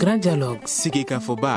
Grand Dialogue. Sigika Foba.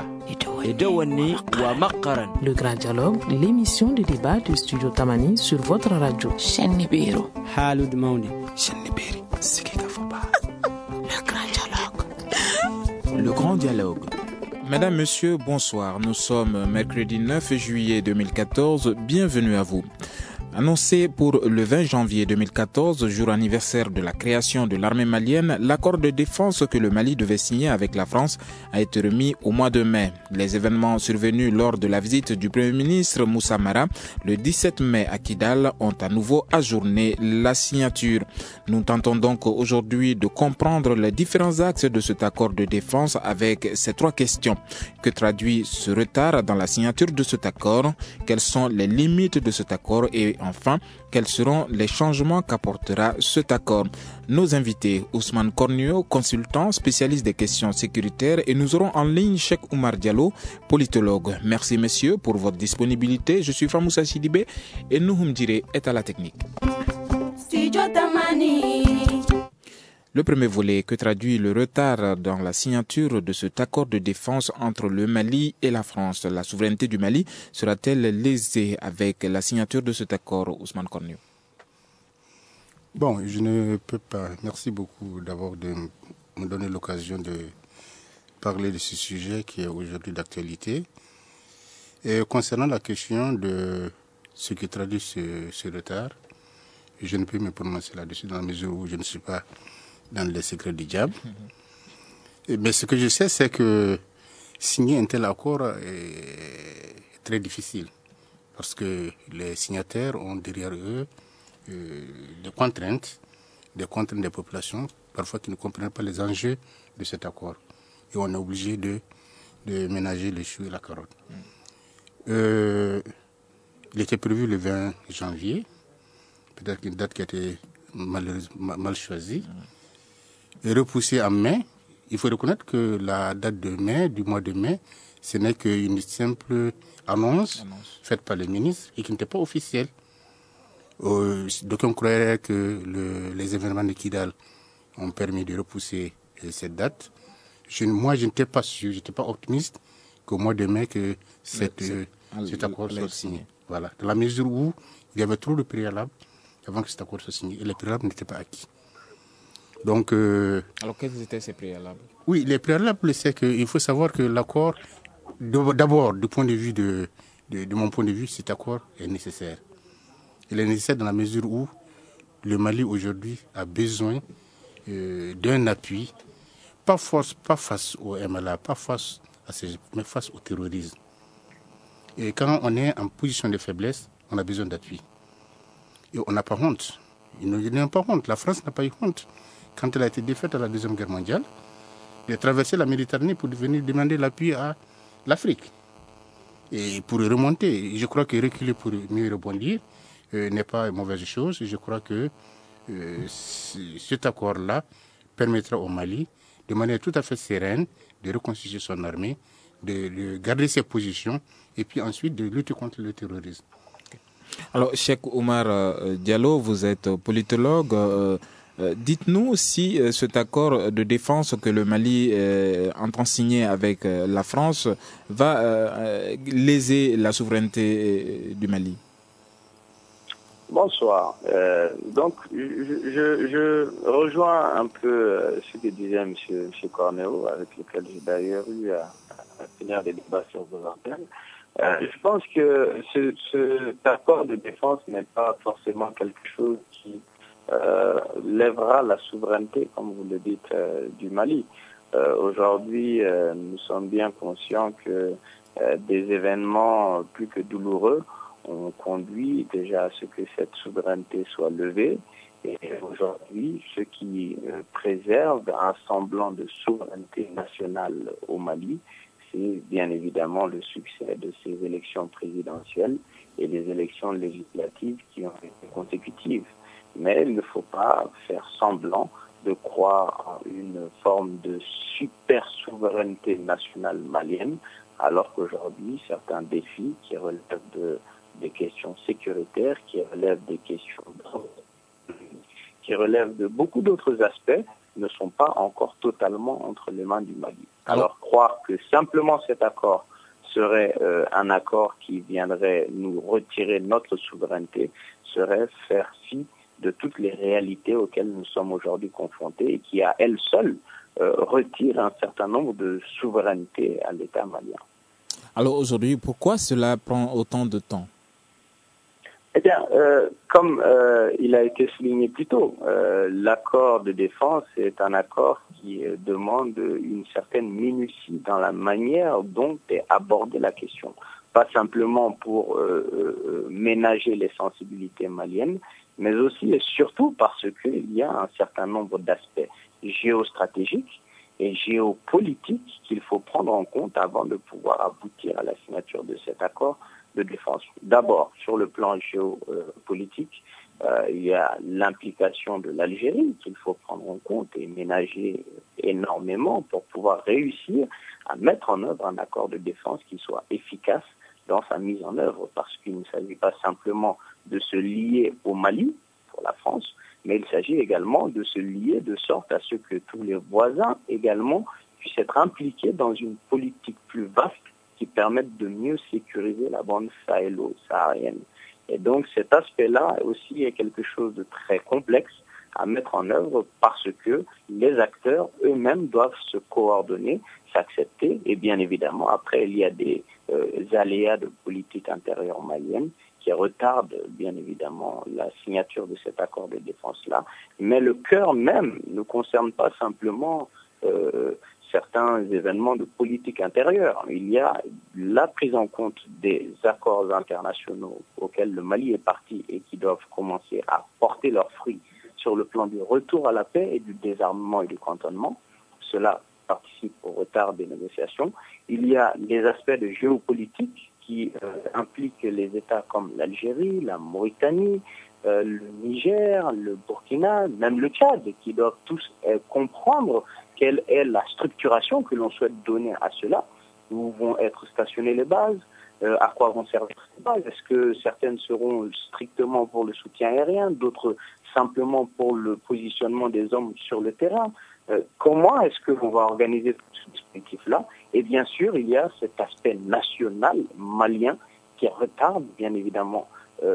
Le Grand Dialogue, l'émission de débat du Studio Tamani sur votre radio. Shenibiro. Halud Mauni. Shenibiri. Sigika Foba. Le Grand Dialogue. Le Grand Dialogue. Mesdames, Messieurs, bonsoir. Nous sommes mercredi 9 juillet 2014. Bienvenue à vous. Annoncé pour le 20 janvier 2014, jour anniversaire de la création de l'armée malienne, l'accord de défense que le Mali devait signer avec la France a été remis au mois de mai. Les événements survenus lors de la visite du Premier ministre Moussa Mara le 17 mai à Kidal ont à nouveau ajourné la signature. Nous tentons donc aujourd'hui de comprendre les différents axes de cet accord de défense avec ces trois questions. Que traduit ce retard dans la signature de cet accord? Quelles sont les limites de cet accord? Et enfin, quels seront les changements qu'apportera cet accord? Nos invités, Ousmane Kornio, consultant, spécialiste des questions sécuritaires, et nous aurons en ligne Cheikh Oumar Diallo, politologue. Merci messieurs pour votre disponibilité. Je suis Famoussa Sidibé et Nouhoum Diré est à la technique. Le premier volet, que traduit le retard dans la signature de cet accord de défense entre le Mali et la France? La souveraineté du Mali sera-t-elle lésée avec la signature de cet accord, Ousmane Kornio? Bon, je ne peux pas. Merci beaucoup d'abord de me donner l'occasion de parler de ce sujet qui est aujourd'hui d'actualité. Et concernant la question de ce qui traduit ce retard, je ne peux me prononcer là-dessus dans la mesure où je ne suis pas dans les secrets du diable. Mais ce que je sais, c'est que signer un tel accord est très difficile parce que les signataires ont derrière eux des contraintes des populations, parfois qui ne comprennent pas les enjeux de cet accord. Et on est obligé de ménager les choux et la carotte. Il était prévu le 20 janvier, peut-être une date qui a été mal choisie, et repoussé en mai. Il faut reconnaître que la date de mai, du mois de mai, ce n'est qu'une simple annonce faite par le ministre et qui n'était pas officielle. D'aucuns croiraient que les événements de Kidal ont permis de repousser cette date. Moi, je n'étais pas sûr, je n'étais pas optimiste qu'au mois de mai que cet accord soit signé. Voilà. Dans la mesure où il y avait trop de préalables avant que cet accord soit signé et les préalables n'étaient pas acquis. Donc, alors, quels étaient ces préalables? Oui, les préalables, c'est qu'il faut savoir que l'accord, d'abord, du point de vue de mon point de vue, cet accord est nécessaire. Il est nécessaire dans la mesure où le Mali aujourd'hui a besoin d'un appui, pas face au MLA, pas face à mais face au terrorisme. Et quand on est en position de faiblesse, on a besoin d'appui. Et on n'a pas honte. Il n'a pas honte. La France n'a pas eu honte. Quand elle a été défaite à la Deuxième Guerre mondiale, elle a traversé la Méditerranée pour venir demander l'appui à l'Afrique. Et pour remonter, je crois que reculer pour mieux rebondir n'est pas une mauvaise chose. Je crois que cet accord-là permettra au Mali, de manière tout à fait sereine, de reconstituer son armée, de garder ses positions et puis ensuite de lutter contre le terrorisme. Alors, Cheikh Oumar Diallo, vous êtes politologue. Dites-nous si cet accord de défense que le Mali entend signer avec la France va léser la souveraineté du Mali. Bonsoir. Donc, je rejoins un peu ce que disait M. Corneo, avec lequel j'ai d'ailleurs eu à finir des débats sur vos antennes. Je pense que cet accord de défense n'est pas forcément quelque chose qui lèvera la souveraineté, comme vous le dites, du Mali. Aujourd'hui, nous sommes bien conscients que des événements plus que douloureux ont conduit déjà à ce que cette souveraineté soit levée. Et aujourd'hui, ce qui préserve un semblant de souveraineté nationale au Mali, c'est bien évidemment le succès de ces élections présidentielles et les élections législatives qui ont été consécutives. Mais il ne faut pas faire semblant de croire en une forme de super souveraineté nationale malienne, alors qu'aujourd'hui, certains défis qui relèvent des questions sécuritaires, qui relèvent des questions qui relèvent de beaucoup d'autres aspects, ne sont pas encore totalement entre les mains du Mali. Alors croire que simplement cet accord serait un accord qui viendrait nous retirer notre souveraineté serait faire fi de toutes les réalités auxquelles nous sommes aujourd'hui confrontés et qui, à elles seules, retirent un certain nombre de souverainetés à l'État malien. Alors aujourd'hui, pourquoi cela prend autant de temps ? Eh bien, comme il a été souligné plus tôt, l'accord de défense est un accord qui demande une certaine minutie dans la manière dont est abordée la question. Pas simplement pour ménager les sensibilités maliennes, mais aussi et surtout parce qu'il y a un certain nombre d'aspects géostratégiques et géopolitiques qu'il faut prendre en compte avant de pouvoir aboutir à la signature de cet accord de défense. D'abord, sur le plan géopolitique, il y a l'implication de l'Algérie qu'il faut prendre en compte et ménager énormément pour pouvoir réussir à mettre en œuvre un accord de défense qui soit efficace dans sa mise en œuvre, parce qu'il ne s'agit pas simplement de se lier au Mali, pour la France, mais il s'agit également de se lier de sorte à ce que tous les voisins également puissent être impliqués dans une politique plus vaste qui permette de mieux sécuriser la bande sahélo-saharienne. Et donc cet aspect-là aussi est quelque chose de très complexe à mettre en œuvre parce que les acteurs eux-mêmes doivent se coordonner, s'accepter, et bien évidemment, après, il y a des aléas de politique intérieure malienne qui retardent bien évidemment la signature de cet accord de défense-là. Mais le cœur même ne concerne pas simplement certains événements de politique intérieure. Il y a la prise en compte des accords internationaux auxquels le Mali est parti et qui doivent commencer à porter leurs fruits sur le plan du retour à la paix et du désarmement et du cantonnement. Cela participe au retard des négociations. Il y a les aspects de géopolitique qui impliquent les États comme l'Algérie, la Mauritanie, le Niger, le Burkina, même le Tchad, qui doivent tous comprendre quelle est la structuration que l'on souhaite donner à cela, où vont être stationnées les bases, à quoi vont servir ces bases. Est-ce que certaines seront strictement pour le soutien aérien, d'autres simplement pour le positionnement des hommes sur le terrain? Comment est-ce que l'on va organiser tout ce dispositif-là? Et bien sûr, il y a cet aspect national malien qui retarde bien évidemment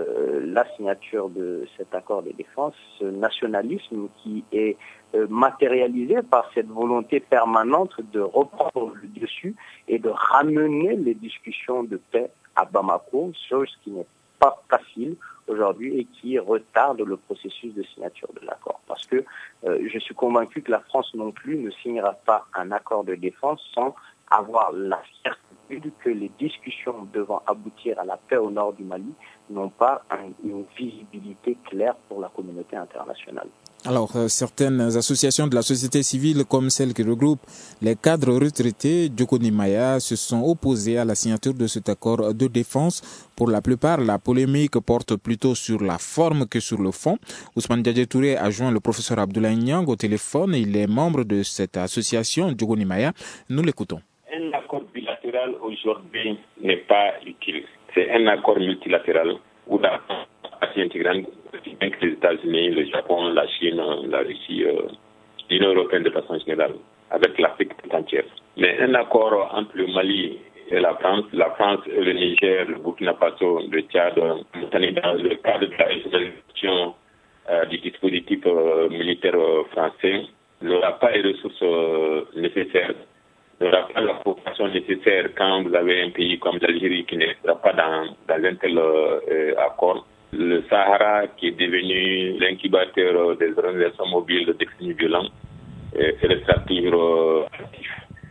la signature de cet accord de défense, ce nationalisme qui est matérialisé par cette volonté permanente de reprendre le dessus et de ramener les discussions de paix à Bamako, chose qui n'est pas facile aujourd'hui et qui retarde le processus de signature de l'accord. Parce que je suis convaincu que la France non plus ne signera pas un accord de défense sans avoir la certitude que les discussions devant aboutir à la paix au nord du Mali n'ont pas une visibilité claire pour la communauté internationale. Alors, certaines associations de la société civile, comme celle qui regroupe les cadres retraités Djoko-Nimaya, se sont opposées à la signature de cet accord de défense. Pour la plupart, la polémique porte plutôt sur la forme que sur le fond. Ousmane Diadje Touré a joint le professeur Abdoulaye Niang au téléphone. Il est membre de cette association Djoko-Nimaya. Nous l'écoutons. Un accord bilatéral aujourd'hui n'est pas utile. C'est un accord multilatéral où la partie intégrante, bien que les États-Unis, le Japon, la Chine, la Russie, l'Union européenne de façon générale, avec l'Afrique tout entière. Mais un accord entre le Mali et la France et le Niger, le Burkina Faso, le Tchad, dans le cadre de la résolution du dispositif militaire français, n'aura pas les ressources nécessaires, n'aura pas la coopération nécessaire quand vous avez un pays comme l'Algérie qui ne sera pas dans un tel accord. Le Sahara, qui est devenu l'incubateur des organisations mobiles d'extrémisme violent, restera toujours actif.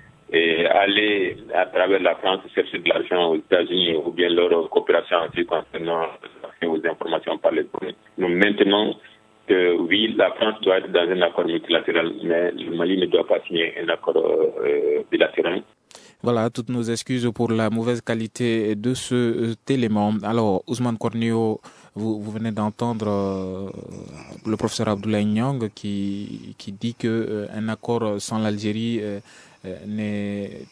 Et aller à travers la France chercher de l'argent aux États-Unis ou bien leur coopération en ce qui concerne aux informations par les données. Nous maintenons que oui, la France doit être dans un accord multilatéral, mais le Mali ne doit pas signer un accord bilatéral. Voilà, toutes nos excuses pour la mauvaise qualité de ce élément. Alors, Ousmane Corneo, vous venez d'entendre le professeur Abdoulaye Niang qui dit que un accord sans l'Algérie n'est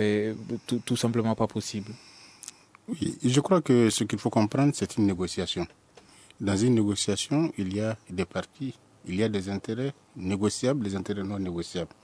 tout simplement pas possible. Oui, je crois que ce qu'il faut comprendre, c'est une négociation. Dans une négociation, il y a des parties, il y a des intérêts négociables, des intérêts non négociables.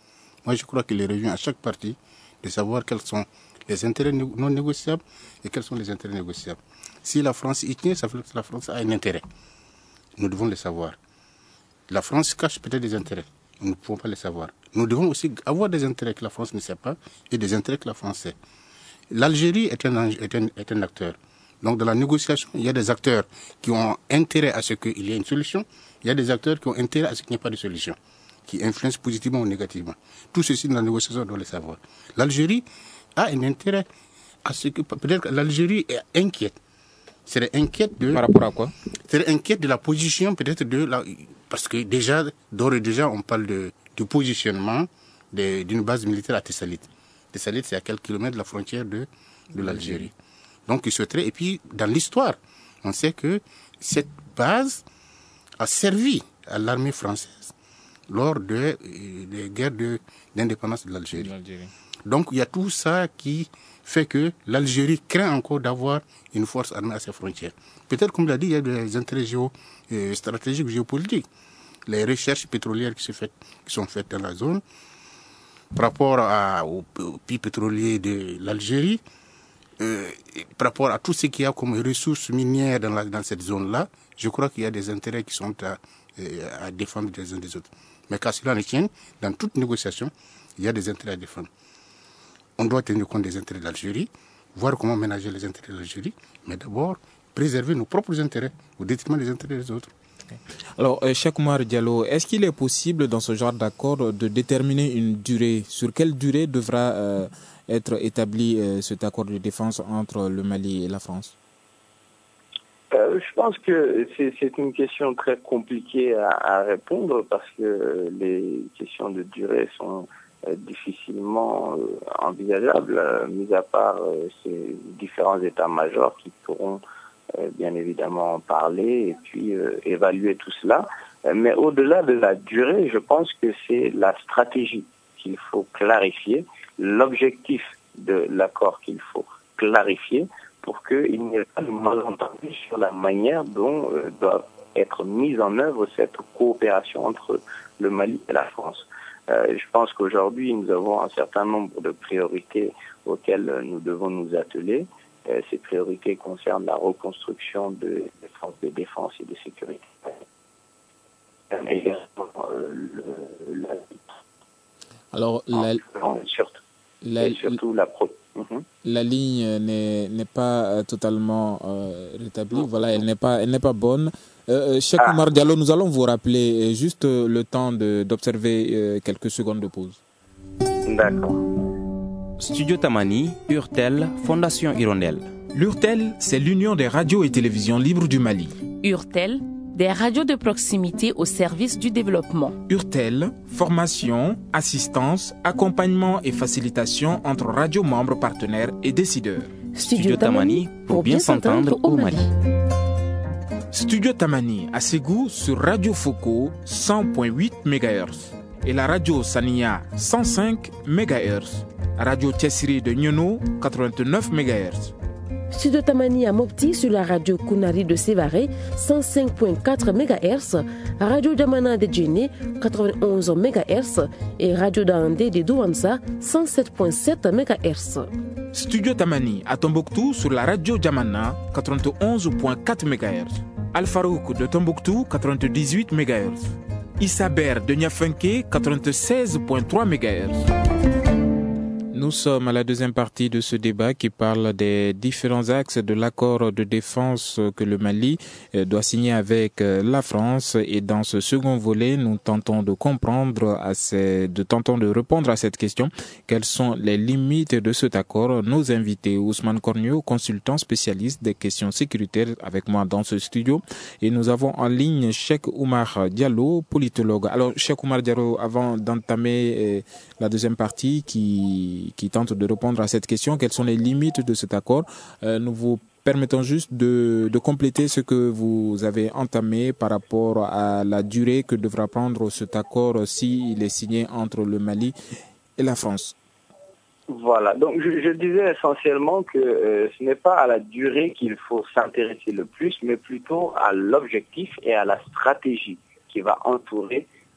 Moi, je crois qu'il est revenu à chaque partie de savoir quels sont les intérêts non négociables et quels sont les intérêts négociables. Si la France y tient, ça veut dire que la France a un intérêt. Nous devons le savoir. La France cache peut-être des intérêts. Nous ne pouvons pas les savoir. Nous devons aussi avoir des intérêts que la France ne sait pas et des intérêts que la France sait. L'Algérie est un acteur. Donc, dans la négociation, il y a des acteurs qui ont intérêt à ce qu'il y ait une solution. Il y a des acteurs qui ont intérêt à ce qu'il n'y ait pas de solution, qui influencent positivement ou négativement. Tout ceci, dans la négociation, on doit le savoir. L'Algérie a un intérêt à ce que... Peut-être que l'Algérie est inquiète. C'est inquiète de... Par rapport à quoi? C'est inquiète de la position, peut-être de la... Parce que déjà, d'ores et déjà, on parle de positionnement d'une base militaire à Tessalit. Tessalit, c'est à quelques kilomètres de la frontière de l'Algérie. Donc, il souhaiterait... Et puis, dans l'histoire, on sait que cette base a servi à l'armée française lors des guerres d'indépendance de l'Algérie. Donc, il y a tout ça qui fait que l'Algérie craint encore d'avoir une force armée à ses frontières. Peut-être, comme l'a dit, il y a des intérêts stratégiques, géopolitiques. Les recherches pétrolières qui sont faites dans la zone, par rapport aux puits pétroliers de l'Algérie, par rapport à tout ce qu'il y a comme ressources minières dans cette zone-là, je crois qu'il y a des intérêts qui sont à défendre des uns des autres. Mais qu'à cela ne tienne, dans toute négociation, il y a des intérêts à défendre. On doit tenir compte des intérêts de l'Algérie, voir comment ménager les intérêts de l'Algérie, mais d'abord préserver nos propres intérêts au détriment des intérêts des autres. Alors, Cheikh Oumar Diallo, est-ce qu'il est possible dans ce genre d'accord de déterminer une durée? Sur quelle durée devra être établi cet accord de défense entre le Mali et la France? Je pense que c'est une question très compliquée à répondre parce que les questions de durée sont difficilement envisageables, mis à part ces différents états-majors qui pourront bien évidemment parler et puis évaluer tout cela. Mais au-delà de la durée, je pense que c'est la stratégie qu'il faut clarifier, l'objectif de l'accord qu'il faut clarifier pour qu'il n'y ait pas de malentendu sur la manière dont doit être mise en œuvre cette coopération entre le Mali et la France. Je pense qu'aujourd'hui, nous avons un certain nombre de priorités auxquelles nous devons nous atteler. Ces priorités concernent la reconstruction des forces de défense et de sécurité. Alors, surtout la La ligne n'est pas totalement rétablie. Voilà, elle n'est pas bonne. Cheikh Oumar Diallo, nous allons vous rappeler juste le temps d'observer quelques secondes de pause. D'accord. Studio Tamani, URTEL, Fondation Hirondelle. L'URTEL, c'est l'Union des radios et télévisions libres du Mali. URTEL, des radios de proximité au service du développement. URTEL, formation, assistance, accompagnement et facilitation entre radios membres partenaires et décideurs. Studio Tamani, pour bien s'entendre au Mali. Studio Tamani à Ségou sur Radio Foko 100.8 MHz et la radio Sania 105 MHz. Radio Tessiri de Nyono 89 MHz. Studio Tamani à Mopti sur la radio Kunari de Sévaré 105.4 MHz, Radio Jamana de Djéné 91 MHz et Radio Daandé de Douanza 107.7 MHz. Studio Tamani à Tombouctou sur la radio Jamana 91.4 MHz. Al-Farouk de Tombouctou 98 MHz. Issaber de Niafunké 96.3 MHz. Nous sommes à la deuxième partie de ce débat qui parle des différents axes de l'accord de défense que le Mali doit signer avec la France. Et dans ce second volet, nous tentons de comprendre, de répondre à cette question. Quelles sont les limites de cet accord? Nos invités, Ousmane Cornio, consultant spécialiste des questions sécuritaires avec moi dans ce studio. Et nous avons en ligne Cheikh Oumar Diallo, politologue. Alors, Cheikh Oumar Diallo, avant d'entamer la deuxième partie qui tente de répondre à cette question. Quelles sont les limites de cet accord? Nous vous permettons juste de compléter ce que vous avez entamé par rapport à la durée que devra prendre cet accord s'il est signé entre le Mali et la France. Voilà, donc je disais essentiellement que ce n'est pas à la durée qu'il faut s'intéresser le plus, mais plutôt à l'objectif et à la stratégie qui va entourer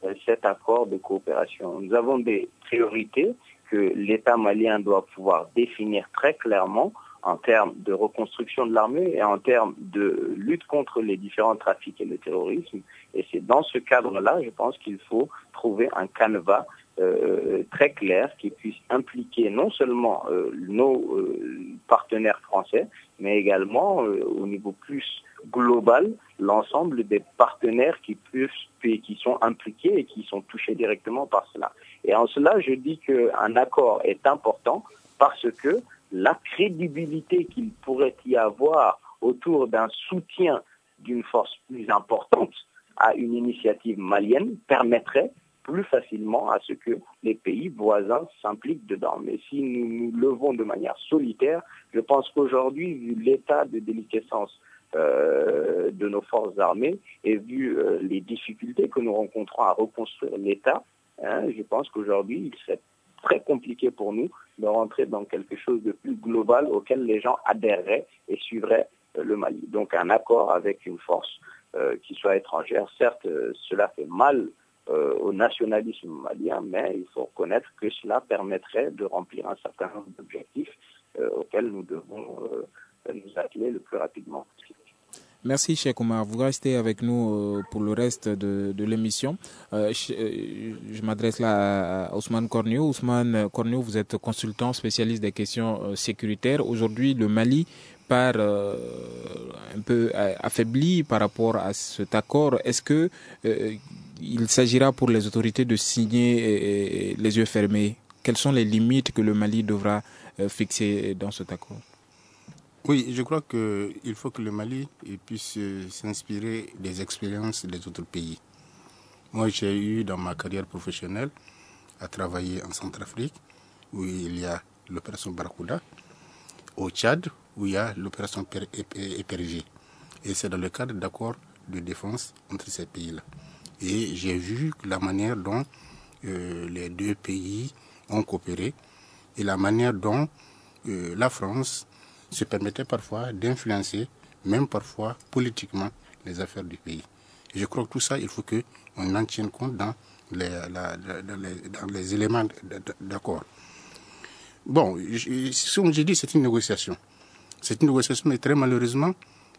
cet accord de coopération. Nous avons des priorités que l'État malien doit pouvoir définir très clairement en termes de reconstruction de l'armée et en termes de lutte contre les différents trafics et le terrorisme. Et c'est dans ce cadre-là, je pense qu'il faut trouver un canevas très clair qui puisse impliquer non seulement nos partenaires français, mais également au niveau plus global, l'ensemble des partenaires qui sont impliqués et qui sont touchés directement par cela. Et en cela, je dis qu'un accord est important parce que la crédibilité qu'il pourrait y avoir autour d'un soutien d'une force plus importante à une initiative malienne permettrait plus facilement à ce que les pays voisins s'impliquent dedans. Mais si nous nous levons de manière solitaire, je pense qu'aujourd'hui, vu l'état de déliquescence de nos forces armées et vu les difficultés que nous rencontrons à reconstruire l'État, je pense qu'aujourd'hui, il serait très compliqué pour nous de rentrer dans quelque chose de plus global auquel les gens adhéreraient et suivraient le Mali. Donc un accord avec une force qui soit étrangère, certes, cela fait mal au nationalisme malien, mais il faut reconnaître que cela permettrait de remplir un certain nombre d'objectifs auxquels nous devons nous atteler le plus rapidement possible. Merci Cheikh Oumar. Vous restez avec nous pour le reste de l'émission. Je m'adresse là à Ousmane Korniou. Ousmane Korniou, vous êtes consultant spécialiste des questions sécuritaires. Aujourd'hui, le Mali part un peu affaibli par rapport à cet accord. Est-ce que il s'agira pour les autorités de signer les yeux fermés? Quelles sont les limites que le Mali devra fixer dans cet accord? Oui, je crois qu'il faut que le Mali puisse s'inspirer des expériences des autres pays. Moi, j'ai eu dans ma carrière professionnelle à travailler en Centrafrique, où il y a l'opération Barracuda, au Tchad, où il y a l'opération Épergé. Et c'est dans le cadre d'accords de défense entre ces pays-là. Et j'ai vu la manière dont les deux pays ont coopéré et la manière dont la France se permettait parfois d'influencer, même parfois politiquement, les affaires du pays. Et je crois que tout ça, il faut qu'on en tienne compte dans les éléments d'accord. Bon, comme j'ai dit, c'est une négociation. C'est une négociation, mais très malheureusement,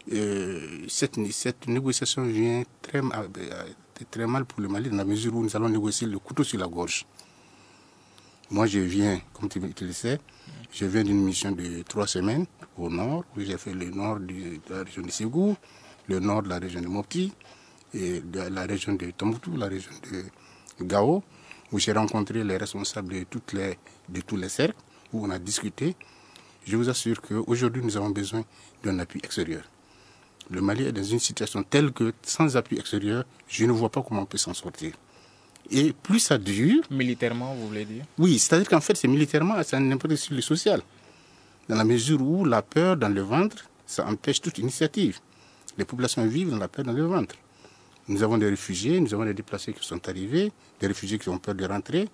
cette négociation vient très mal pour le Mali, dans la mesure où nous allons négocier le couteau sur la gorge. Moi, je viens, comme tu le sais, je viens d'une mission de 3 semaines au nord, où j'ai fait le nord de la région de Ségou, le nord de la région de Mopti, et de la région de Tombouctou, la région de Gao, où j'ai rencontré les responsables de tous les cercles, où on a discuté. Je vous assure qu'aujourd'hui, nous avons besoin d'un appui extérieur. Le Mali est dans une situation telle que, sans appui extérieur, je ne vois pas comment on peut s'en sortir. Et plus ça dure... Militairement, vous voulez dire? Oui, c'est-à-dire qu'en fait, c'est militairement, ça n'importe sur le social. Dans la mesure où la peur dans le ventre, ça empêche toute initiative. Les populations vivent dans la peur dans le ventre. Nous avons des réfugiés, nous avons des déplacés qui sont arrivés, des réfugiés qui ont peur de rentrer.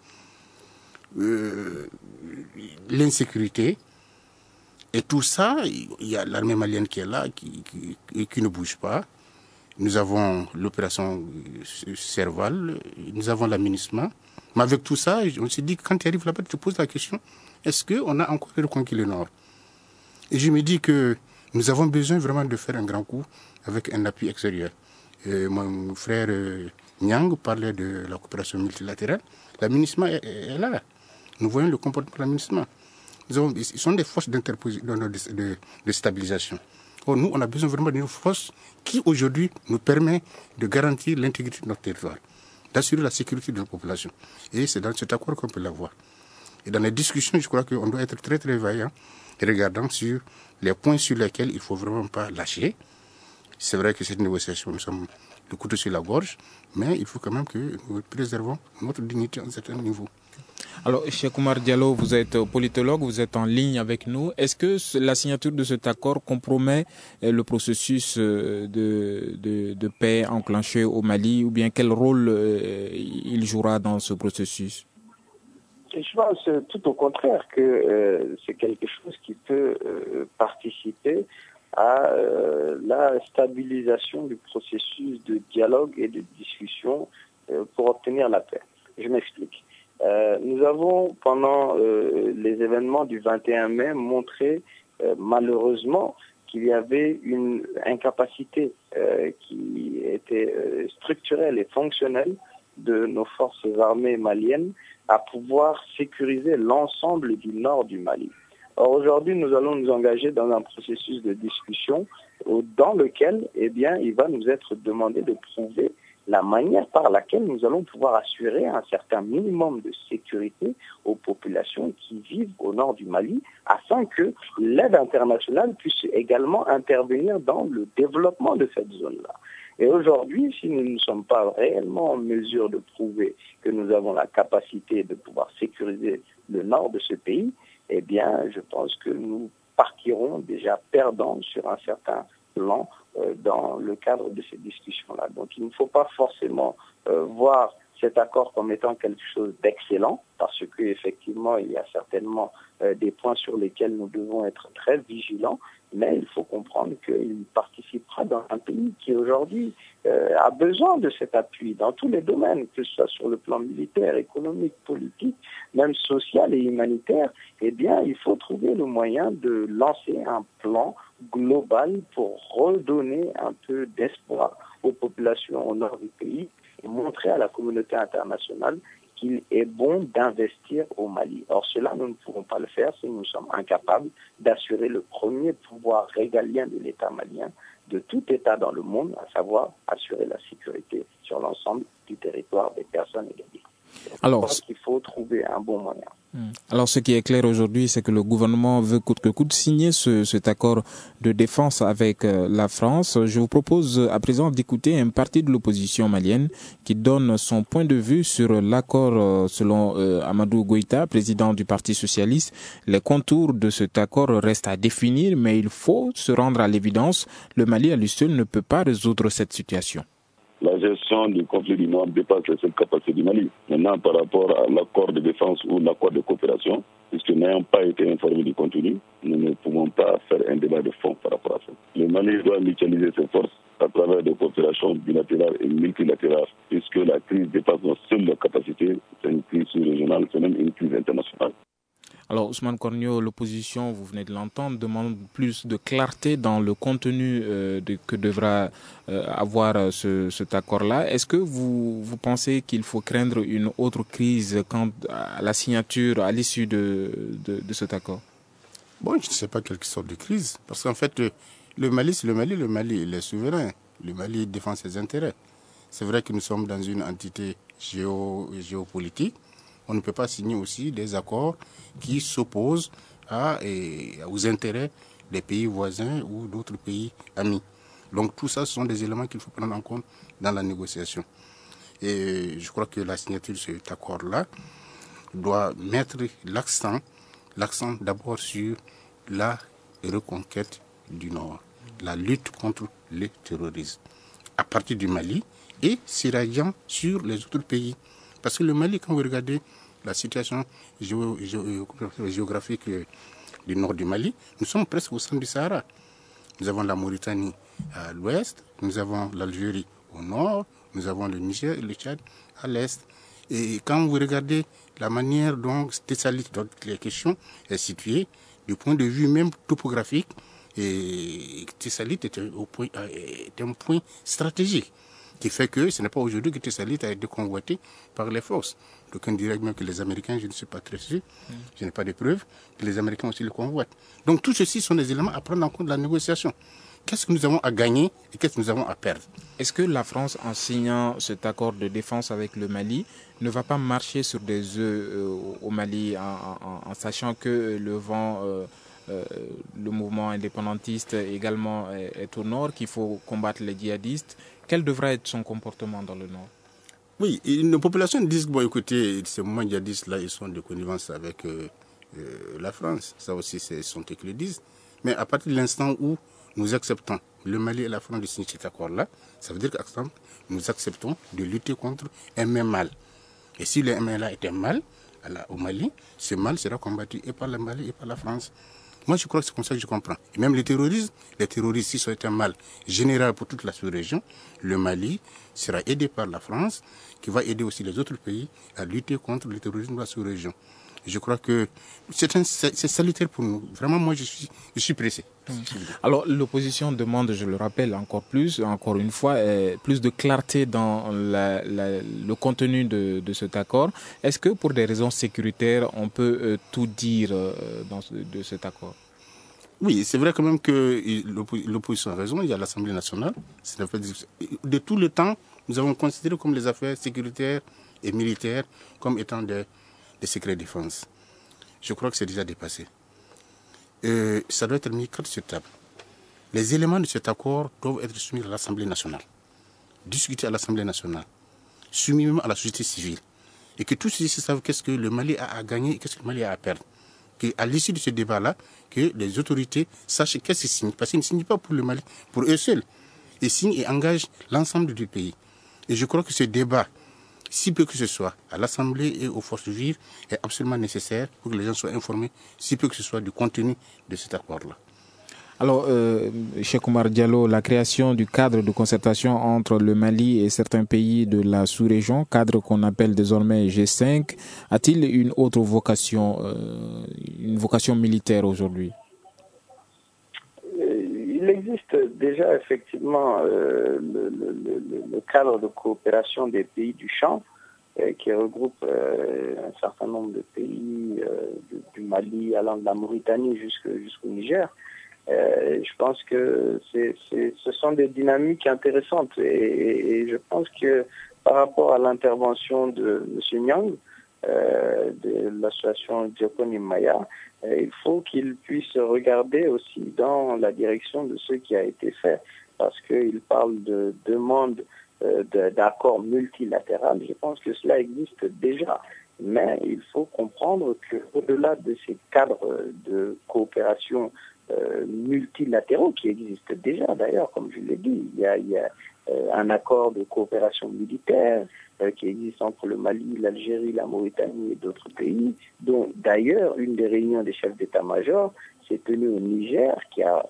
L'insécurité. Et tout ça, il y a l'armée malienne qui est là, qui ne bouge pas. Nous avons l'opération Serval, nous avons la MINUSMA. Mais avec tout ça, on s'est dit que quand tu arrives là-bas, tu te poses la question, est-ce qu'on a encore reconquis le Nord? Et je me dis que nous avons besoin vraiment de faire un grand coup avec un appui extérieur. Mon frère Nyang parlait de la coopération multilatérale. La MINUSMA est là. Nous voyons le comportement de la MINUSMA. Ils sont des forces de stabilisation. Or, nous, on a besoin vraiment d'une force qui, aujourd'hui, nous permet de garantir l'intégrité de notre territoire, d'assurer la sécurité de nos populations. Et c'est dans cet accord qu'on peut l'avoir. Et dans les discussions, je crois qu'on doit être très, très vaillant et regardant sur les points sur lesquels il ne faut vraiment pas lâcher. C'est vrai que cette négociation, nous sommes le couteau sur la gorge, mais il faut quand même que nous préservons notre dignité à un certain niveau. Alors, Cheikh Oumar Diallo, vous êtes politologue, vous êtes en ligne avec nous. Est-ce que la signature de cet accord compromet le processus de paix enclenché au Mali, ou bien quel rôle il jouera dans ce processus? Je pense tout au contraire que c'est quelque chose qui peut participer à la stabilisation du processus de dialogue et de discussion pour obtenir la paix. Je m'explique. Nous avons, pendant les événements du 21 mai, montré malheureusement qu'il y avait une incapacité qui était structurelle et fonctionnelle de nos forces armées maliennes à pouvoir sécuriser l'ensemble du nord du Mali. Or, aujourd'hui, nous allons nous engager dans un processus de discussion dans lequel, il va nous être demandé de prouver la manière par laquelle nous allons pouvoir assurer un certain minimum de sécurité aux populations qui vivent au nord du Mali, afin que l'aide internationale puisse également intervenir dans le développement de cette zone-là. Et aujourd'hui, si nous ne sommes pas réellement en mesure de prouver que nous avons la capacité de pouvoir sécuriser le nord de ce pays, je pense que nous partirons déjà perdants sur un certain plan dans le cadre de ces discussions-là. Donc il ne faut pas forcément voir cet accord comme étant quelque chose d'excellent, parce qu'effectivement, il y a certainement des points sur lesquels nous devons être très vigilants, mais il faut comprendre qu'il participera dans un pays qui aujourd'hui a besoin de cet appui dans tous les domaines, que ce soit sur le plan militaire, économique, politique, même social et humanitaire. Il faut trouver le moyen de lancer un plan global pour redonner un peu d'espoir aux populations au nord du pays et montrer à la communauté internationale qu'il est bon d'investir au Mali. Or, cela, nous ne pourrons pas le faire si nous sommes incapables d'assurer le premier pouvoir régalien de l'État malien, de tout État dans le monde, à savoir assurer la sécurité sur l'ensemble du territoire des personnes et des biens. Alors, je pense qu'il faut trouver un bon moyen. Alors, ce qui est clair aujourd'hui, c'est que le gouvernement veut coûte que coûte signer cet accord de défense avec la France. Je vous propose à présent d'écouter un parti de l'opposition malienne qui donne son point de vue sur l'accord selon Amadou Goïta, président du Parti socialiste. Les contours de cet accord restent à définir, mais il faut se rendre à l'évidence. Le Mali à lui seul ne peut pas résoudre cette situation. La gestion du conflit du Nord dépasse les seules capacités du Mali. Maintenant, par rapport à l'accord de défense ou l'accord de coopération, puisque n'ayant pas été informés du contenu, nous ne pouvons pas faire un débat de fond par rapport à ça. Le Mali doit mutualiser ses forces à travers des coopérations bilatérales et multilatérales, puisque la crise dépasse nos seules capacités. C'est une crise sous-régionale, c'est même une crise internationale. Alors, Ousmane Kornio, l'opposition, vous venez de l'entendre, demande plus de clarté dans le contenu que devra avoir cet accord-là. Est-ce que vous pensez qu'il faut craindre une autre crise quant à la signature, à l'issue de cet accord? Bon, je ne sais pas quelle sorte de crise, parce qu'en fait, le Mali, c'est le Mali, il est souverain. Le Mali défend ses intérêts. C'est vrai que nous sommes dans une entité géopolitique. On ne peut pas signer aussi des accords qui s'opposent aux intérêts des pays voisins ou d'autres pays amis. Donc tout ça, ce sont des éléments qu'il faut prendre en compte dans la négociation. Et je crois que la signature de cet accord-là doit mettre l'accent d'abord sur la reconquête du Nord, la lutte contre le terrorisme, à partir du Mali et s'irradiant sur les autres pays. Parce que le Mali, quand vous regardez la situation géographique du nord du Mali, nous sommes presque au centre du Sahara. Nous avons la Mauritanie à l'ouest, nous avons l'Algérie au nord, nous avons le Niger et le Tchad à l'est. Et quand vous regardez la manière dont Tessalit, donc les questions, est située, du point de vue même topographique, et Tessalit est un point stratégique, qui fait que ce n'est pas aujourd'hui que Tessalit a été convoité par les forces. Donc on dirait même que les Américains, je ne suis pas très sûr, je n'ai pas de preuves, que les Américains aussi le convoitent. Donc tout ceci sont des éléments à prendre en compte de la négociation. Qu'est-ce que nous avons à gagner et qu'est-ce que nous avons à perdre? Est-ce que la France, en signant cet accord de défense avec le Mali, ne va pas marcher sur des œufs au Mali en sachant que le vent, le mouvement indépendantiste également est au nord, qu'il faut combattre les djihadistes? Quel devra être son comportement dans le nord? Oui, nos populations disent que, bon, écoutez, ces mouvements djihadistes-là, ils sont de connivence avec la France. Ça aussi, c'est son qui le disent. Mais à partir de l'instant où nous acceptons le Mali et la France de signer cet accord-là, ça veut dire que nous acceptons de lutter contre un même mal. Et si le MLA est un mal au Mali, ce mal sera combattu et par le Mali et par la France. Moi, je crois que c'est comme ça que je comprends. Et même les terroristes, si ça a été un mal général pour toute la sous-région, le Mali sera aidé par la France, qui va aider aussi les autres pays à lutter contre le terrorisme de la sous-région. Je crois que c'est salutaire pour nous. Vraiment, moi, je suis pressé. Alors, l'opposition demande, je le rappelle encore une fois, plus de clarté dans le contenu de cet accord. Est-ce que pour des raisons sécuritaires, on peut tout dire de cet accord? Oui, c'est vrai quand même que l'opposition a raison. Il y a l'Assemblée nationale. De tout le temps, nous avons considéré comme les affaires sécuritaires et militaires comme étant des secrets de défense. Je crois que c'est déjà dépassé. Ça doit être mis sur table. Les éléments de cet accord doivent être soumis à l'Assemblée nationale, discutés à l'Assemblée nationale, soumis même à la société civile. Et que tous ceux-ci savent qu'est-ce que le Mali a à gagner et qu'est-ce que le Mali a à perdre. Qu'à l'issue de ce débat-là, que les autorités sachent qu'est-ce qu'ils signent. Parce qu'ils ne signent pas pour le Mali, pour eux seuls. Ils signent et engagent l'ensemble du pays. Et je crois que ce débat, si peu que ce soit, à l'Assemblée et aux forces vives, est absolument nécessaire pour que les gens soient informés, si peu que ce soit, du contenu de cet accord-là. Alors, Cheikh Oumar Diallo, la création du cadre de concertation entre le Mali et certains pays de la sous-région, cadre qu'on appelle désormais G5, a-t-il une autre vocation, une vocation militaire aujourd'hui? Il existe déjà effectivement le cadre de coopération des pays du champ qui regroupe un certain nombre de pays du Mali allant de la Mauritanie jusqu'au Niger. Je pense que ce sont des dynamiques intéressantes et je pense que par rapport à l'intervention de M. Nyang de l'association Djokoni Maya, il faut qu'il puisse regarder aussi dans la direction de ce qui a été fait parce qu'il parle de demande d'accord multilatéral. Je pense que cela existe déjà, mais il faut comprendre qu'au-delà de ces cadres de coopération multilatéraux qui existent déjà, d'ailleurs, comme je l'ai dit, il y a un accord de coopération militaire qui existe entre le Mali, l'Algérie, la Mauritanie et d'autres pays, dont d'ailleurs une des réunions des chefs d'état-major s'est tenue au Niger, qui a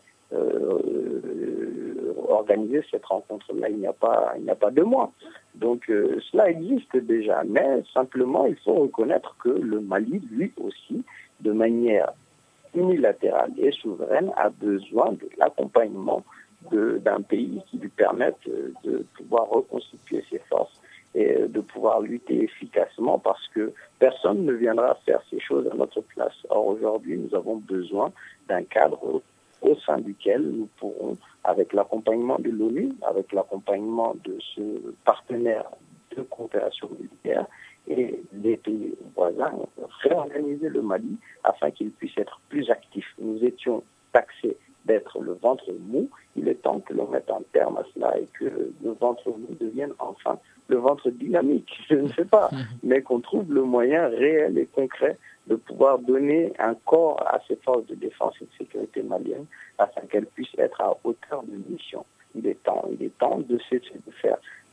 organisé cette rencontre-là il n'y a pas 2 mois. Donc cela existe déjà, mais simplement il faut reconnaître que le Mali, lui aussi, de manière unilatérale et souveraine, a besoin de l'accompagnement d'un pays qui lui permette de pouvoir reconstituer ses forces et de pouvoir lutter efficacement parce que personne ne viendra faire ces choses à notre place. Or, aujourd'hui, nous avons besoin d'un cadre au sein duquel nous pourrons, avec l'accompagnement de l'ONU, avec l'accompagnement de ce partenaire de coopération militaire et des pays voisins, réorganiser le Mali afin qu'il puisse être plus actif. Nous étions taxés d'être le ventre mou. Il est temps que l'on mette un terme à cela et que le ventre mou devienne enfin le ventre dynamique. Je ne sais pas, mais qu'on trouve le moyen réel et concret de pouvoir donner un corps à ces forces de défense et de sécurité maliennes afin qu'elles puissent être à hauteur de mission. Il est temps de cesser de faire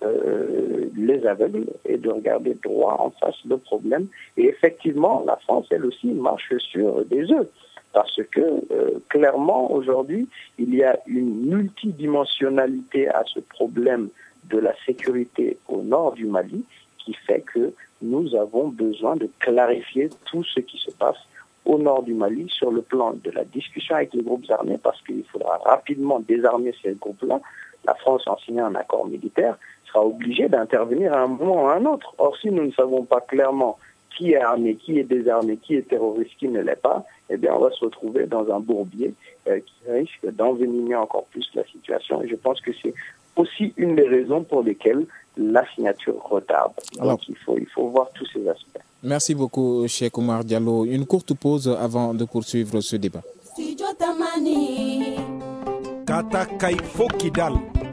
les aveugles et de regarder droit en face le problème. Et effectivement, la France, elle aussi, marche sur des œufs. Parce que, clairement, aujourd'hui, il y a une multidimensionnalité à ce problème de la sécurité au nord du Mali qui fait que nous avons besoin de clarifier tout ce qui se passe au nord du Mali sur le plan de la discussion avec les groupes armés parce qu'il faudra rapidement désarmer ces groupes-là. La France, en signant un accord militaire, sera obligée d'intervenir à un moment ou à un autre. Or, si nous ne savons pas clairement qui est armé, qui est désarmé, qui est terroriste, qui ne l'est pas, eh bien, on va se retrouver dans un bourbier qui risque d'envenimer encore plus la situation. Et je pense que c'est aussi une des raisons pour lesquelles la signature retarde. Donc, il faut voir tous ces aspects. Merci beaucoup, Cheikh Oumar Diallo. Une courte pause avant de poursuivre ce débat. Studio Tamani. Kata Kaifo Kidal.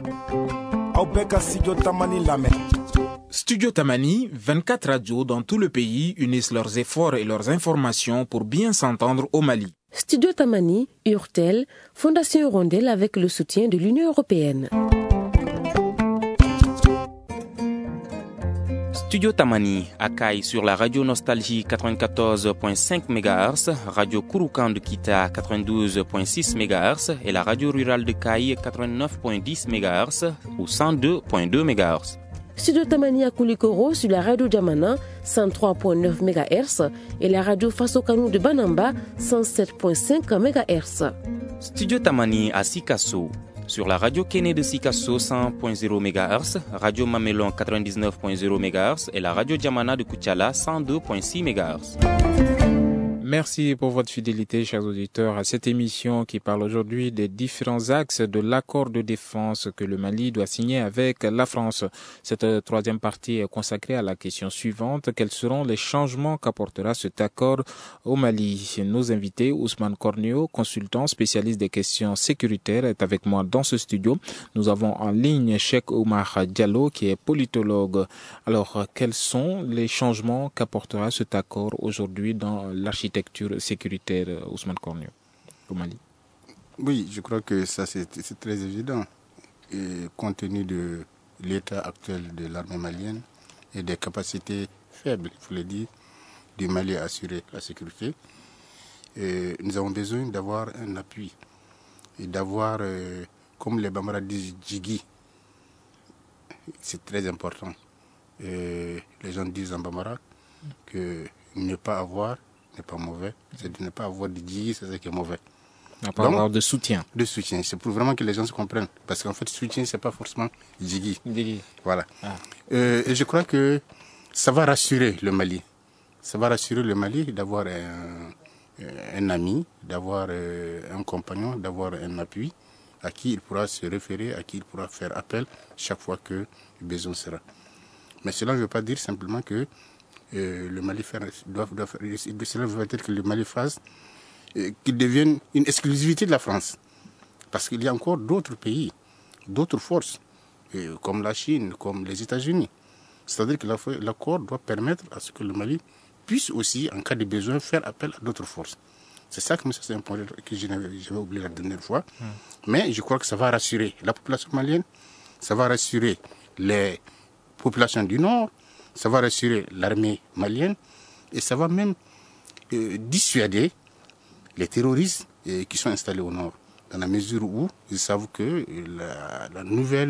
Aubeka Studio Tamani Lame. Studio Tamani, 24 radios dans tout le pays unissent leurs efforts et leurs informations pour bien s'entendre au Mali. Studio Tamani, Urtel, Fondation Hirondelle avec le soutien de l'Union européenne. Studio Tamani accueille sur la radio Nostalgie 94.5 MHz, radio Kurukan de Kita 92.6 MHz et la radio rurale de Kaï 89.10 MHz ou 102.2 MHz. Studio Tamani à Koulikoro sur la radio Djamana 103.9 MHz et la radio Fasokanou de Banamba 107.5 MHz. Studio Tamani à Sikasso sur la radio Kéné de Sikasso 100.0 MHz, radio Mamelon 99.0 MHz et la radio Djamana de Koutiala 102.6 MHz. Merci pour votre fidélité, chers auditeurs, à cette émission qui parle aujourd'hui des différents axes de l'accord de défense que le Mali doit signer avec la France. Cette troisième partie est consacrée à la question suivante. Quels seront les changements qu'apportera cet accord au Mali? Nos invités, Ousmane Corneo, consultant spécialiste des questions sécuritaires, est avec moi dans ce studio. Nous avons en ligne Cheikh Oumar Diallo, qui est politologue. Alors, quels sont les changements qu'apportera cet accord aujourd'hui dans l'architecture sécuritaire, Ousmane Corneo, au Mali? Oui, je crois que ça c'est très évident. Et compte tenu de l'état actuel de l'armée malienne et des capacités faibles, il faut le dire, du Mali à assurer la sécurité, nous avons besoin d'avoir un appui et d'avoir, comme les Bambara disent, Djigui. C'est très important. Les gens disent en Bambara que ne pas avoir n'est pas mauvais, c'est de ne pas avoir de djigui, c'est ça qui est mauvais. Ne pas avoir de soutien. De soutien, c'est pour vraiment que les gens se comprennent. Parce qu'en fait, soutien, c'est pas forcément djigui. Voilà. Ah. Et je crois que ça va rassurer le Mali. Ça va rassurer le Mali d'avoir un ami, d'avoir un compagnon, d'avoir un appui à qui il pourra se référer, à qui il pourra faire appel chaque fois que le besoin sera. Mais cela ne veut pas dire simplement que le Mali doit faire, cela veut dire que le Mali fasse, qu'il devienne une exclusivité de la France. Parce qu'il y a encore d'autres pays, d'autres forces, comme la Chine, comme les États-Unis. C'est-à-dire que l'accord doit permettre à ce que le Mali puisse aussi, en cas de besoin, faire appel à d'autres forces. C'est ça que c'est un point que j'avais oublié la dernière fois. Mais je crois que ça va rassurer la population malienne, ça va rassurer les populations du Nord, ça va rassurer l'armée malienne et ça va même dissuader les terroristes qui sont installés au nord, dans la mesure où ils savent que le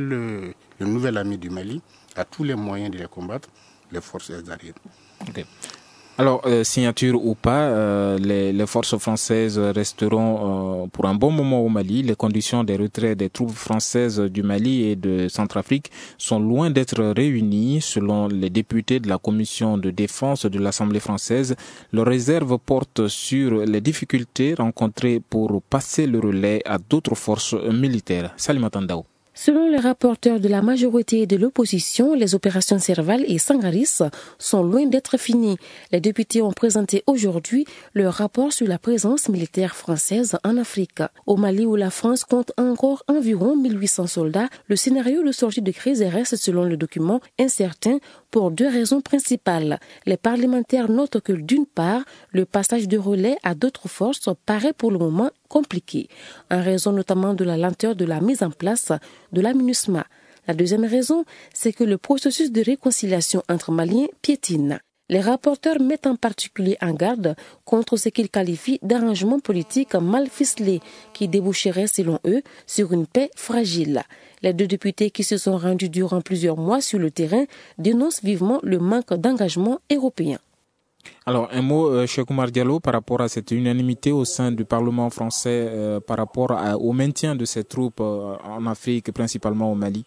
nouvel armée du Mali a tous les moyens de les combattre, les forces aériennes. Okay. Alors, signature ou pas, les forces françaises resteront pour un bon moment au Mali. Les conditions des retraits des troupes françaises du Mali et de Centrafrique sont loin d'être réunies. Selon les députés de la commission de défense de l'Assemblée française, leurs réserves portent sur les difficultés rencontrées pour passer le relais à d'autres forces militaires. Salim Atandao. Selon les rapporteurs de la majorité et de l'opposition, les opérations Serval et Sangaris sont loin d'être finies. Les députés ont présenté aujourd'hui leur rapport sur la présence militaire française en Afrique. Au Mali, où la France compte encore environ 1800 soldats, le scénario de sortie de crise reste, selon le document, incertain pour deux raisons principales. Les parlementaires notent que, d'une part, le passage de relais à d'autres forces paraît pour le moment compliqué, en raison notamment de la lenteur de la mise en place de la MINUSMA. La deuxième raison, c'est que le processus de réconciliation entre Maliens piétine. Les rapporteurs mettent en particulier en garde contre ce qu'ils qualifient d'arrangement politique mal ficelé qui déboucherait, selon eux, sur une paix fragile. Les deux députés qui se sont rendus durant plusieurs mois sur le terrain dénoncent vivement le manque d'engagement européen. Alors, un mot, Cheikh Oumar Diallo, par rapport à cette unanimité au sein du Parlement français, par rapport au maintien de ces troupes en Afrique, principalement au Mali.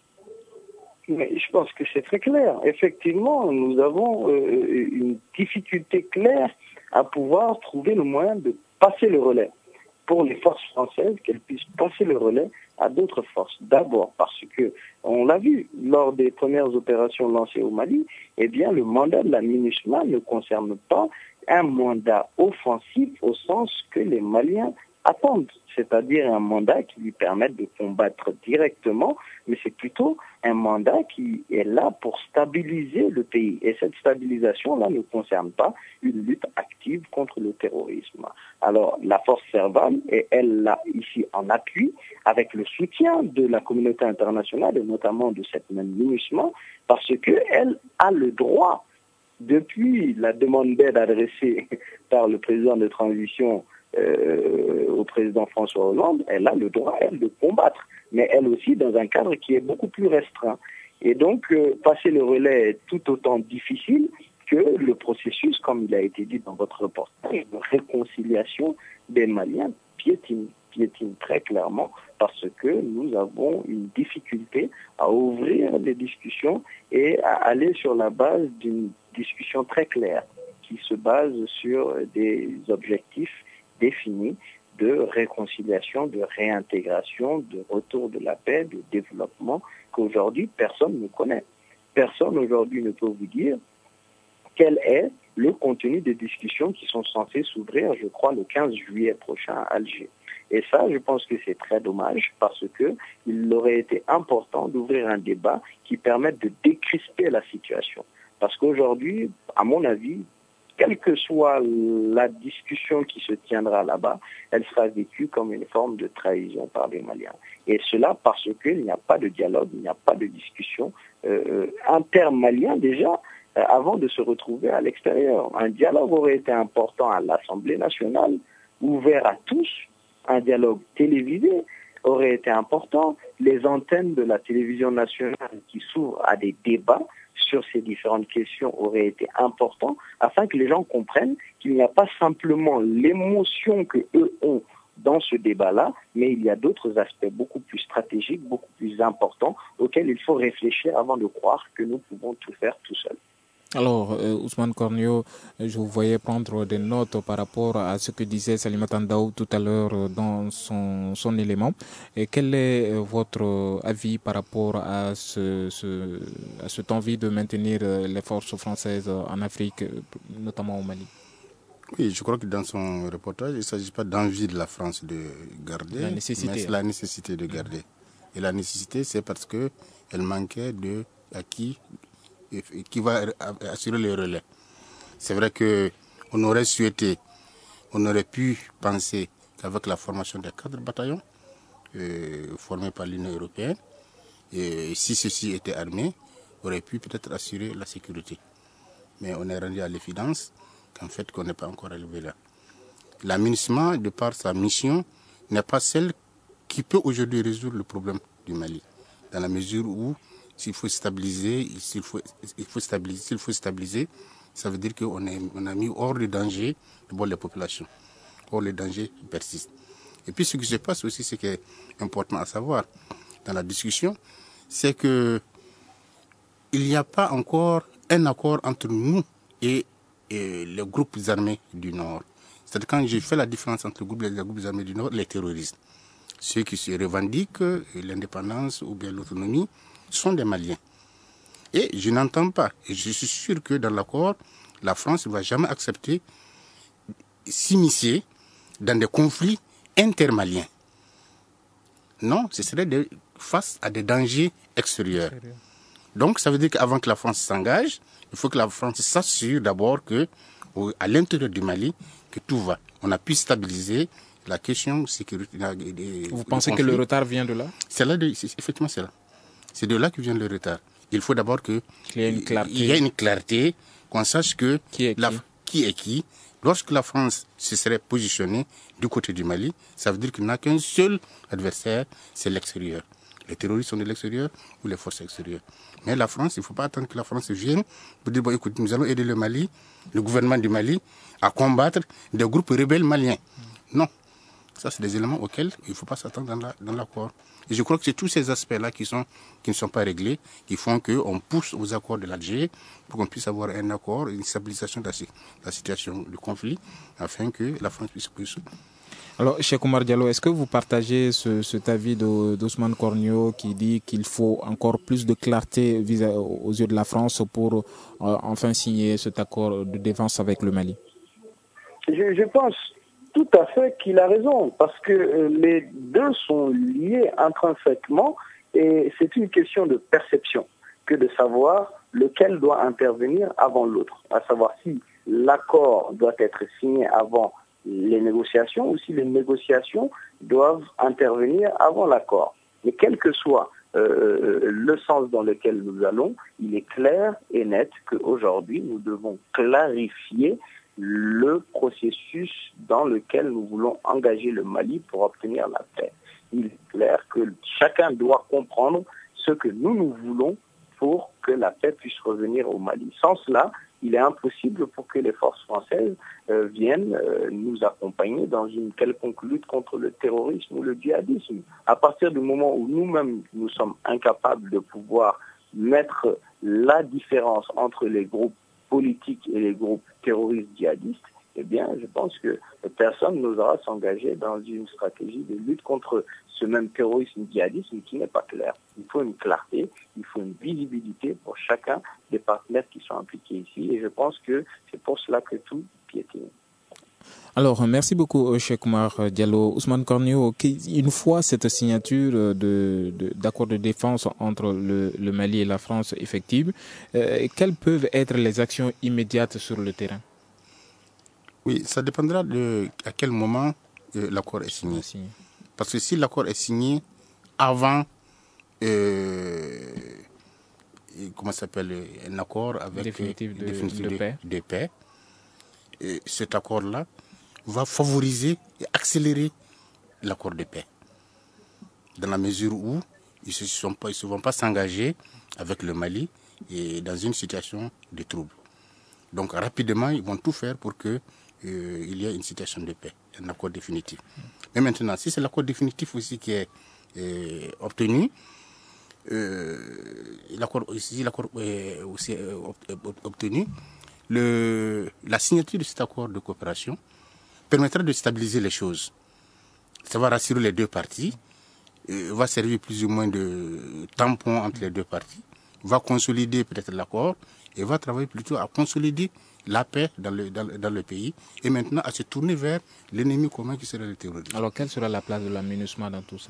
Mais je pense que c'est très clair. Effectivement, nous avons une difficulté claire à pouvoir trouver le moyen de passer le relais pour les forces françaises, qu'elles puissent passer le relais à d'autres forces. D'abord parce que, on l'a vu, lors des premières opérations lancées au Mali, eh bien, le mandat de la MINUSMA ne concerne pas un mandat offensif au sens que les Maliens attendent, c'est-à-dire un mandat qui lui permette de combattre directement, mais c'est plutôt un mandat qui est là pour stabiliser le pays. Et cette stabilisation-là ne concerne pas une lutte active contre le terrorisme. Alors, la force Serval est, elle, là, ici, en appui, avec le soutien de la communauté internationale, et notamment de cette même MINUSMA, parce qu'elle a le droit depuis la demande d'aide adressée par le président de transition au président François Hollande, elle a le droit, elle, de combattre, mais elle aussi dans un cadre qui est beaucoup plus restreint. Et donc, passer le relais est tout autant difficile que le processus, comme il a été dit dans votre reportage, de réconciliation des Maliens piétine très clairement, parce que nous avons une difficulté à ouvrir les discussions et à aller sur la base d'une discussion très claire qui se base sur des objectifs définis de réconciliation, de réintégration, de retour de la paix, de développement, qu'aujourd'hui personne ne connaît. Personne aujourd'hui ne peut vous dire quel est le contenu des discussions qui sont censées s'ouvrir, je crois, le 15 juillet prochain à Alger. Et ça, je pense que c'est très dommage parce qu'il aurait été important d'ouvrir un débat qui permette de décrisper la situation. Parce qu'aujourd'hui, à mon avis, quelle que soit la discussion qui se tiendra là-bas, elle sera vécue comme une forme de trahison par les Maliens. Et cela parce qu'il n'y a pas de dialogue, il n'y a pas de discussion inter-malien déjà, avant de se retrouver à l'extérieur. Un dialogue aurait été important à l'Assemblée nationale, ouvert à tous. Un dialogue télévisé aurait été important. Les antennes de la télévision nationale qui s'ouvrent à des débats sur ces différentes questions auraient été importants afin que les gens comprennent qu'il n'y a pas simplement l'émotion qu'eux ont dans ce débat-là, mais il y a d'autres aspects beaucoup plus stratégiques, beaucoup plus importants auxquels il faut réfléchir avant de croire que nous pouvons tout faire tout seuls. Alors, Ousmane Kornio, je vous voyais prendre des notes par rapport à ce que disait Salimata Ndaw tout à l'heure dans son élément. Et quel est votre avis par rapport à cette envie de maintenir les forces françaises en Afrique, notamment au Mali? Oui, je crois que dans son reportage, il ne s'agit pas d'envie de la France de garder, mais c'est la nécessité de garder. Et la nécessité, c'est parce qu'elle manquait de acquis qui va assurer le relais. C'est vrai qu'on aurait souhaité, on aurait pu penser qu'avec la formation des 4 bataillons formés par l'Union européenne, et si ceux-ci étaient armés, aurait pu peut-être assurer la sécurité. Mais on est rendu à l'évidence qu'en fait, qu'on n'est pas encore arrivé là. La MINUSMA, de par sa mission, n'est pas celle qui peut aujourd'hui résoudre le problème du Mali, dans la mesure où s'il faut stabiliser, ça veut dire qu'on a mis hors de danger d'abord les populations. Or, le danger persiste. Et puis, ce qui se passe aussi, ce qui est important à savoir dans la discussion, c'est que il n'y a pas encore un accord entre nous et les groupes armés du Nord. C'est-à-dire quand je fais la différence entre les groupes armés du Nord, les terroristes, ceux qui se revendiquent l'indépendance ou bien l'autonomie, sont des Maliens. Et je n'entends pas, et je suis sûr que dans l'accord, la France ne va jamais accepter s'immiscer dans des conflits intermaliens. Non, ce serait face à des dangers extérieurs. Donc ça veut dire qu'avant que la France s'engage, il faut que la France s'assure d'abord que, à l'intérieur du Mali, que tout va. On a pu stabiliser la question sécuritaire. Vous pensez que le retard vient de là? Effectivement, c'est là. C'est de là que vient le retard. Il faut d'abord qu'il y ait une clarté, qu'on sache qui est qui. Lorsque la France se serait positionnée du côté du Mali, ça veut dire qu'il n'a qu'un seul adversaire, c'est l'extérieur. Les terroristes sont de l'extérieur ou les forces extérieures. Mais la France, il ne faut pas attendre que la France vienne pour dire, bon, écoute, nous allons aider le Mali, le gouvernement du Mali, à combattre des groupes rebelles maliens. Non. Ça, c'est des éléments auxquels il ne faut pas s'attendre dans l'accord. Et je crois que c'est tous ces aspects-là qui ne sont pas réglés, qui font qu'on pousse aux accords de l'Alger pour qu'on puisse avoir un accord, une stabilisation de la situation du conflit, afin que la France puisse plus. Alors, Cheikh Oumar Diallo, est-ce que vous partagez cet avis d'Ousmane Kornio qui dit qu'il faut encore plus de clarté aux yeux de la France pour enfin signer cet accord de défense avec le Mali? Je pense tout à fait qu'il a raison, parce que les deux sont liés intrinsèquement et c'est une question de perception que de savoir lequel doit intervenir avant l'autre, à savoir si l'accord doit être signé avant les négociations ou si les négociations doivent intervenir avant l'accord. Mais quelle que soit le sens dans lequel nous allons, il est clair et net qu'aujourd'hui, nous devons clarifier le processus dans lequel nous voulons engager le Mali pour obtenir la paix. Il est clair que chacun doit comprendre ce que nous voulons pour que la paix puisse revenir au Mali. Sans cela, il est impossible pour que les forces françaises viennent nous accompagner dans une quelconque lutte contre le terrorisme ou le djihadisme. À partir du moment où nous-mêmes, nous sommes incapables de pouvoir mettre la différence entre les groupes politiques et les groupes terroristes djihadistes, eh bien, je pense que personne n'osera s'engager dans une stratégie de lutte contre ce même terrorisme djihadisme qui n'est pas clair. Il faut une clarté, il faut une visibilité pour chacun des partenaires qui sont impliqués ici. Et je pense que c'est pour cela que tout piétine. Alors, merci beaucoup, Cheikh Oumar Diallo. Ousmane Corneau, une fois cette signature d'accord de défense entre le Mali et la France effective, quelles peuvent être les actions immédiates sur le terrain? Oui, ça dépendra à quel moment l'accord est signé. Parce que si l'accord est signé avant, comment ça s'appelle, un accord avec définitif de paix, cet accord-là va favoriser et accélérer l'accord de paix. Dans la mesure où ils ne vont pas s'engager avec le Mali et dans une situation de trouble. Donc rapidement, ils vont tout faire pour que il y ait une situation de paix, un accord définitif. Mais maintenant, si c'est l'accord définitif aussi qui est obtenu, l'accord est aussi obtenu, la signature de cet accord de coopération permettra de stabiliser les choses. Ça va rassurer les deux parties, va servir plus ou moins de tampon entre les deux parties, va consolider peut-être l'accord et va travailler plutôt à consolider la paix dans le pays et maintenant à se tourner vers l'ennemi commun qui serait le terrorisme. Alors, quelle sera la place de la MINUSMA dans tout ça?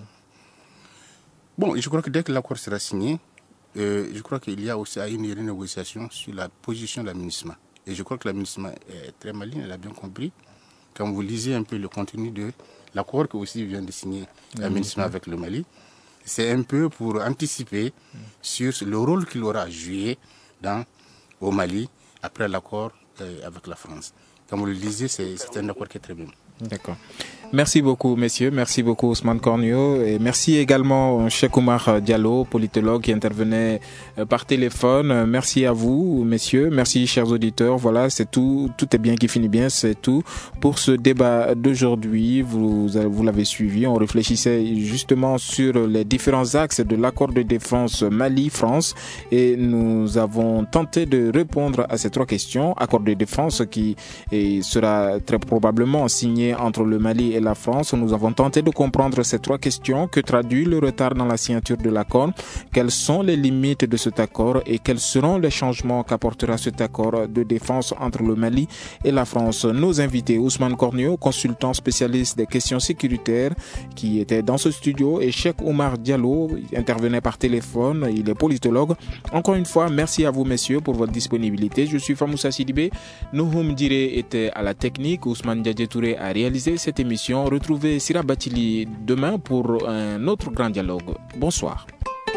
Bon, je crois que dès que l'accord sera signé, je crois qu'il y a aussi une renégociation sur la position de la MINUSMA. Et je crois que la MINUSMA est très maligne, elle a bien compris. Quand vous lisez un peu le contenu de l'accord que aussi vient de signer la MINUSMA avec le Mali, c'est un peu pour anticiper sur le rôle qu'il aura à jouer au Mali après l'accord avec la France. Comme vous le disiez, c'est un accord qui est très bien. D'accord. Merci beaucoup, messieurs. Merci beaucoup, Ousmane Corneau. Et merci également, Cheikh Oumar Diallo, politologue qui intervenait par téléphone. Merci à vous, messieurs. Merci, chers auditeurs. Voilà, c'est tout. Tout est bien qui finit bien. C'est tout pour ce débat d'aujourd'hui. Vous l'avez suivi. On réfléchissait justement sur les différents axes de l'accord de défense Mali-France et nous avons tenté de répondre à ces trois questions. Accord de défense qui sera très probablement signé entre le Mali et la France. Nous avons tenté de comprendre ces trois questions. Que traduit le retard dans la signature de l'accord? Quelles sont les limites de cet accord et quels seront les changements qu'apportera cet accord de défense entre le Mali et la France? Nos invités, Ousmane Corneau, consultant spécialiste des questions sécuritaires qui était dans ce studio, et Cheikh Oumar Diallo, intervenait par téléphone, il est politologue. Encore une fois, merci à vous messieurs pour votre disponibilité. Je suis Famoussa Sidibé. Nouhoum Diré était à la technique, Ousmane Diadje Touré a réalisé cette émission. Retrouvez Sira Batili demain pour un autre grand dialogue. Bonsoir.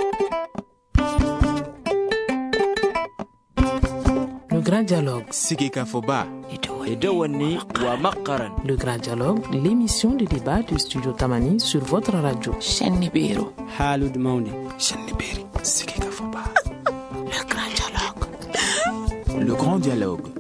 Le grand dialogue. Sigika Foba. Le grand dialogue, l'émission de débat du studio Tamani sur votre radio. Shanibiro. Halud Mauni. Shanibiri. Sigika Foba. Le grand dialogue. Le grand dialogue.